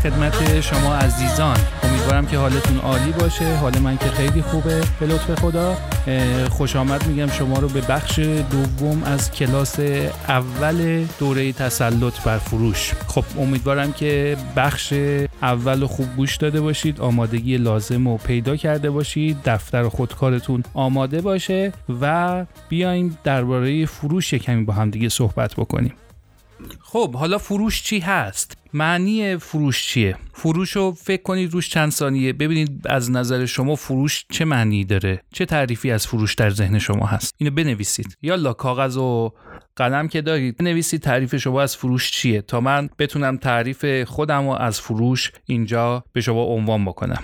خدمت شما عزیزان. امیدوارم که حالتون عالی باشه. حال من که خیلی خوبه به لطف خدا. خوش آمد میگم شما رو به بخش دوم از کلاس اول دوره تسلط بر فروش. خب امیدوارم که بخش اول خوب گوش داده باشید، آمادگی لازم رو پیدا کرده باشید، دفتر خودکارتون آماده باشه و بیایم درباره فروش کمی با هم دیگه صحبت بکنیم. خب حالا فروش چی هست؟ معنی فروش چیه؟ فروش رو فکر کنید روش چند ثانیه ببینید از نظر شما فروش چه معنی داره؟ چه تعریفی از فروش در ذهن شما هست؟ اینو بنویسید. یالا کاغذ و قلم که دارید بنویسید تعریف شما از فروش چیه تا من بتونم تعریف خودم رو از فروش اینجا به شما عنوان بکنم.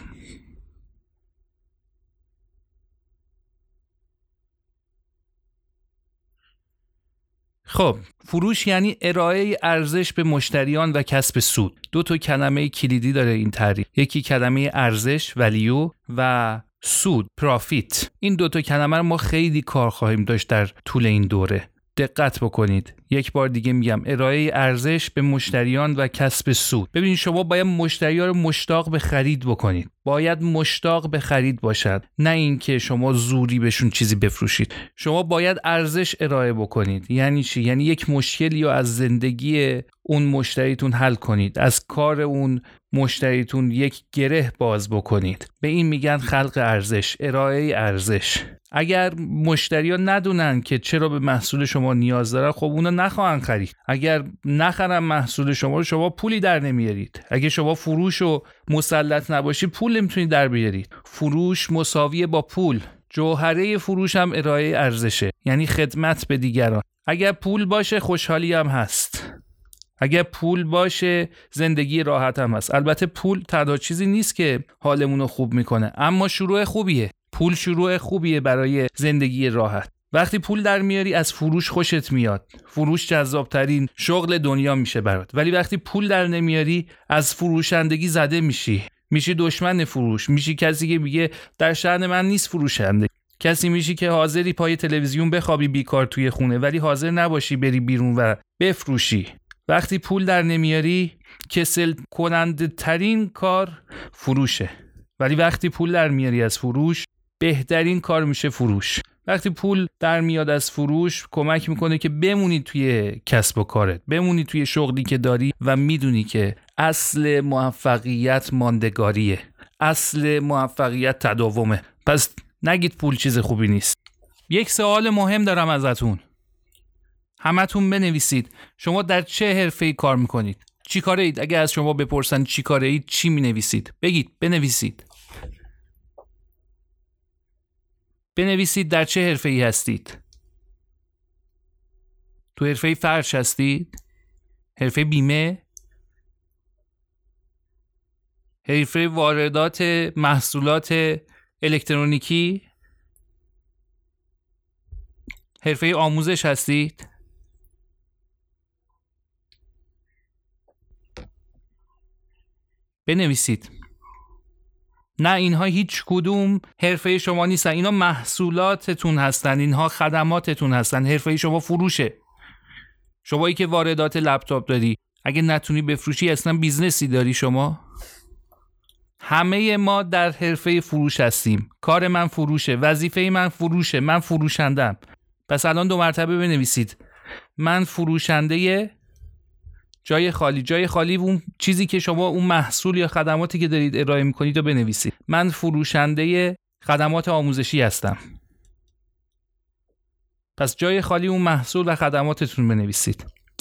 خب فروش یعنی ارائه ارزش به مشتریان و کسب سود. دو تا کلمه کلیدی داره این تعریف. یکی کلمه ارزش ولیو و سود پرافیت. این دو تا کلمه رو ما خیلی کار خواهیم داشت در طول این دوره. دقت بکنید. یک بار دیگه میگم ارائه ارزش به مشتریان و کسب سود. ببینید شما باید مشتریان رو مشتاق به خرید بکنید. باید مشتاق به خرید باشد، نه اینکه شما زوری بهشون چیزی بفروشید. شما باید ارزش ارائه بکنید. یعنی چی؟ یعنی یک مشکلی رو از زندگی اون مشتریتون حل کنید. از کار اون مشتریتون یک گره باز بکنید. به این میگن خلق ارزش، ارائه ارزش. اگر مشتریان ندونن که چرا به محصول شما نیاز دارن، خب اونا نخواهن خرید. اگر نخرن محصول شما رو، شما پولی در نمیارید. اگه شما فروش و مسلط نباشی، پول نمیتونید در بیارید. فروش مساویه با پول. جوهره فروش هم ارائه ارزشه، یعنی خدمت به دیگران. اگر پول باشه خوشحالی هم هست. اگر پول باشه زندگی راحت هم هست. البته پول تنها چیزی نیست که حالمون رو خوب میکنه، اما شروع خوبیه. پول شروع خوبیه برای زندگی راحت. وقتی پول در میاری از فروش خوشت میاد. فروش جذابترین شغل دنیا میشه برات. ولی وقتی پول در نمیاری از فروشندگی زده میشی دشمن فروش. میشی کسی که میگه در شأن من نیست فروشنده. کسی میشی که حاضری پای تلویزیون بخوابی بیکار توی خونه ولی حاضر نباشی بری بیرون و بفروشی. وقتی پول در نمیاری کسل کننده ترین کار فروشه. ولی وقتی پول در میاری از فروش بهترین کار میشه فروش. وقتی پول در میاد از فروش کمک میکنه که بمونی توی کسب و کارت، بمونی توی شغلی که داری و میدونی که اصل موفقیت ماندگاریه، اصل موفقیت تداومه. پس نگید پول چیز خوبی نیست. یک سوال مهم دارم ازتون. همتون بنویسید بنویسید شما در چه حرفه‌ای کار میکنید؟ چی کاره اید؟ اگه از شما بپرسن چی کاره اید چی مینویسید؟ بگید، بنویسید. بنویسید در چه حرفه‌ای هستید؟ تو حرفه فرش هستید؟ حرفه بیمه؟ حرفه واردات محصولات الکترونیکی؟ حرفه آموزش هستید؟ بنویسید. نه اینها هیچ کدوم حرفه شما نیستن. اینا محصولاتتون هستن، اینها خدماتتون هستن. حرفه شما فروشه. شمایی که واردات لپتاپ داری اگه نتونی بفروشی اصلا بیزنسی داری شما؟ همه ما در حرفه فروش هستیم. کار من فروشه، وظیفه من فروشه، من فروشندم. پس الان 2 مرتبه بنویسید من فروشنده جای خالی اون چیزی که شما اون محصول یا خدماتی که دارید ارائه میکنید رو بنویسید. من فروشنده خدمات آموزشی هستم. پس جای خالی اون محصول و خدماتتون بنویسید.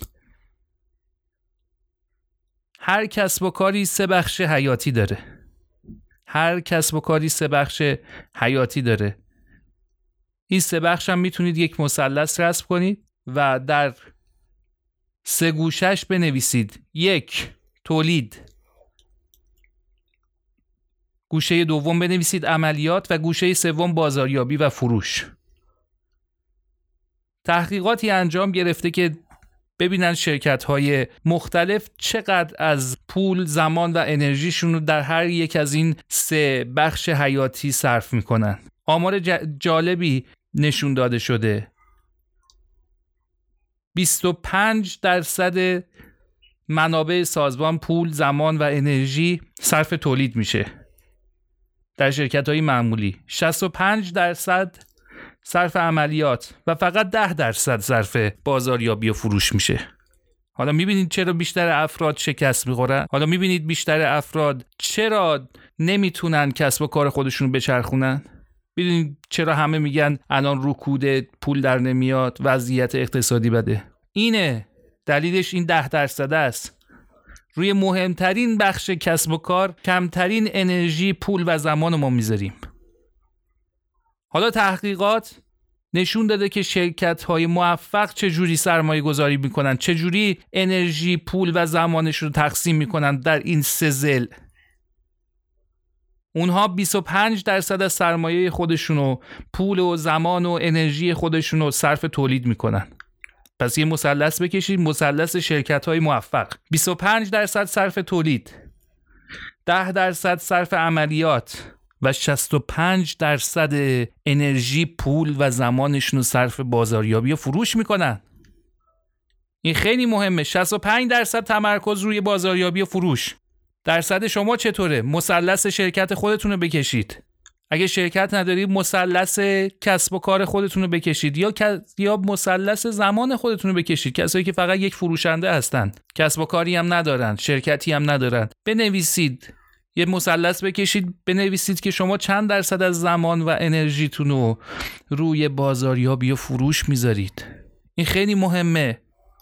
هر کسب و کاری 3 بخش حیاتی داره. هر کسب و کاری 3 بخش حیاتی داره. این 3 بخش هم میتونید یک مثلث رسم کنید و در 3 گوشش بنویسید. 1 تولید، گوشه دوم بنویسید عملیات و گوشه سوم بازاریابی و فروش. تحقیقاتی انجام گرفته که ببینن شرکت‌های مختلف چقدر از پول، زمان و انرژیشون رو در هر یک از این 3 بخش حیاتی صرف میکنن. آمار جالبی نشون داده شده. 25% منابع سازمان پول، زمان و انرژی صرف تولید میشه. در شرکت‌های معمولی 65% صرف عملیات و فقط 10% صرف بازاریابی و فروش میشه. حالا میبینید چرا بیشتر افراد شکست میخورن؟ حالا میبینید بیشتر افراد چرا نمیتونن کسب و کار خودشون بچرخونن؟ ببینید چرا همه میگن الان رکود، پول در نمیاد، وضعیت اقتصادی بده. اینه دلیلش، این 10% است. روی مهمترین بخش کسب و کار کمترین انرژی، پول و زمان ما میذاریم. حالا تحقیقات نشون داده که شرکت‌های موفق چجوری سرمایه گذاری میکنن، چجوری انرژی، پول و زمانش رو تقسیم میکنن در این سه ضلع. اونها 25% از سرمایه خودشونو، پول و زمان و انرژی خودشونو صرف تولید میکنن. پس یه مثلث بکشید، مثلث شرکت‌های موفق. 25% صرف تولید، 10% صرف عملیات و 65% انرژی، پول و زمانشون رو صرف بازاریابی و فروش میکنن. این خیلی مهمه. 65% تمرکز روی بازاریابی و فروش. درصد شما چطوره؟ مثلث شرکت خودتون رو بکشید. اگه شرکت ندارید مثلث کسب و کار خودتون رو بکشید، یا مثلث زمان خودتون رو بکشید. کسایی که فقط یک فروشنده هستن، کسب و کاری هم ندارن، شرکتی هم ندارن، بنویسید، یه مثلث بکشید، بنویسید که شما چند درصد از زمان و انرژیتون رو روی بازاریابی و فروش میذارید. این خیلی مهمه.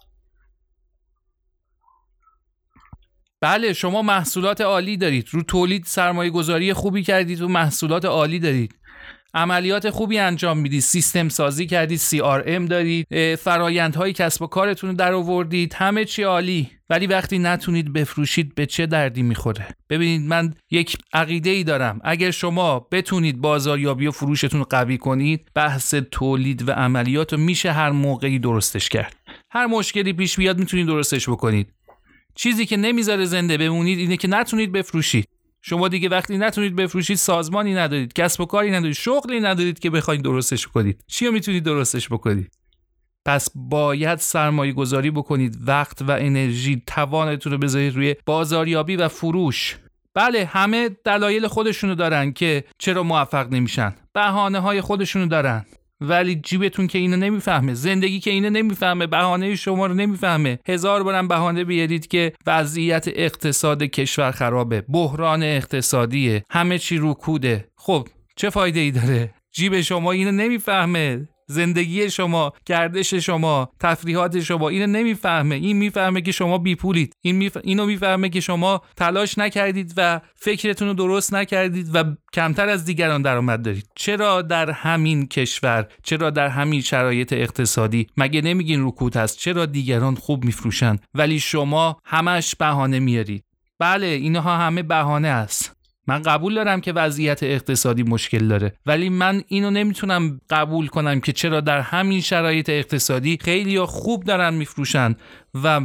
بله، شما محصولات عالی دارید، رو تولید سرمایه گذاری خوبی کردید و محصولات عالی دارید، عملیات خوبی انجام میدید، سیستم سازی کردید، CRM دارید، فرایندهای کسب و کارتون رو در آوردید، همه چی عالی. ولی وقتی نتونید بفروشید به چه دردی میخوره؟ ببینید، من یک عقیده‌ای دارم. اگر شما بتونید بازاریابی و فروشتون رو قوی کنید، بحث تولید و عملیات رو میشه هر موقعی درستش کرد. هر مشکلی پیش بیاد میتونید درستش بکنید. چیزی که نمیذاره زنده بمونید اینه که نتونید بفروشید. شما دیگه وقتی نتونید بفروشید، سازمانی ندارید، کسب و کاری ندارید، شغلی ندارید که بخواید درستش کنید. چی رو میتونید درستش بکنید؟ پس باید سرمایه گذاری بکنید، وقت و انرژی، توانتون رو بذارید روی بازاریابی و فروش. بله، همه دلایل خودشونو دارن که چرا موفق نمیشن، بهانه‌های خودشونو دارن، ولی جیبتون که اینو نمیفهمه، زندگی که اینو نمیفهمه، بهانه شما رو نمیفهمه. 1000 بارم بهانه بیارید که وضعیت اقتصاد کشور خرابه، بحران اقتصادیه، همه چی رکوده. خب چه فایده ای داره؟ جیب شما اینو نمیفهمه، زندگی شما، گردش شما، تفریحات شما اینو نمیفهمه. این میفهمه که شما بیپولید، اینو میفهمه که شما تلاش نکردید و فکرتون رو درست نکردید و کمتر از دیگران درآمد دارید. چرا در همین کشور، چرا در همین شرایط اقتصادی مگه نمیگین رکود هست؟ چرا دیگران خوب میفروشن ولی شما همش بهانه میارید؟ بله، اینها همه بهانه است. من قبول دارم که وضعیت اقتصادی مشکل داره، ولی من اینو نمیتونم قبول کنم که چرا در همین شرایط اقتصادی خیلی‌ها خوب دارن میفروشن و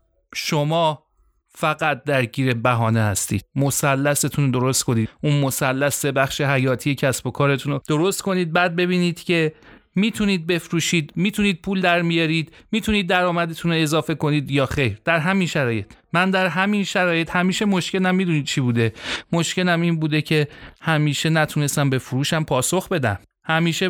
شما فقط درگیر بهانه هستید. مثلثتون رو درست کنید. اون مثلث بخش حیاتی کسب و کارتون رو درست کنید، بعد ببینید که میتونید بفروشید، میتونید پول در میارید، میتونید درآمدتون رو اضافه کنید یا خیر. در همین شرایط، من در همین شرایط همیشه مشکلم میدونید چی بوده؟ مشکلم این بوده که همیشه نتونستم به فروشم پاسخ بدم. همیشه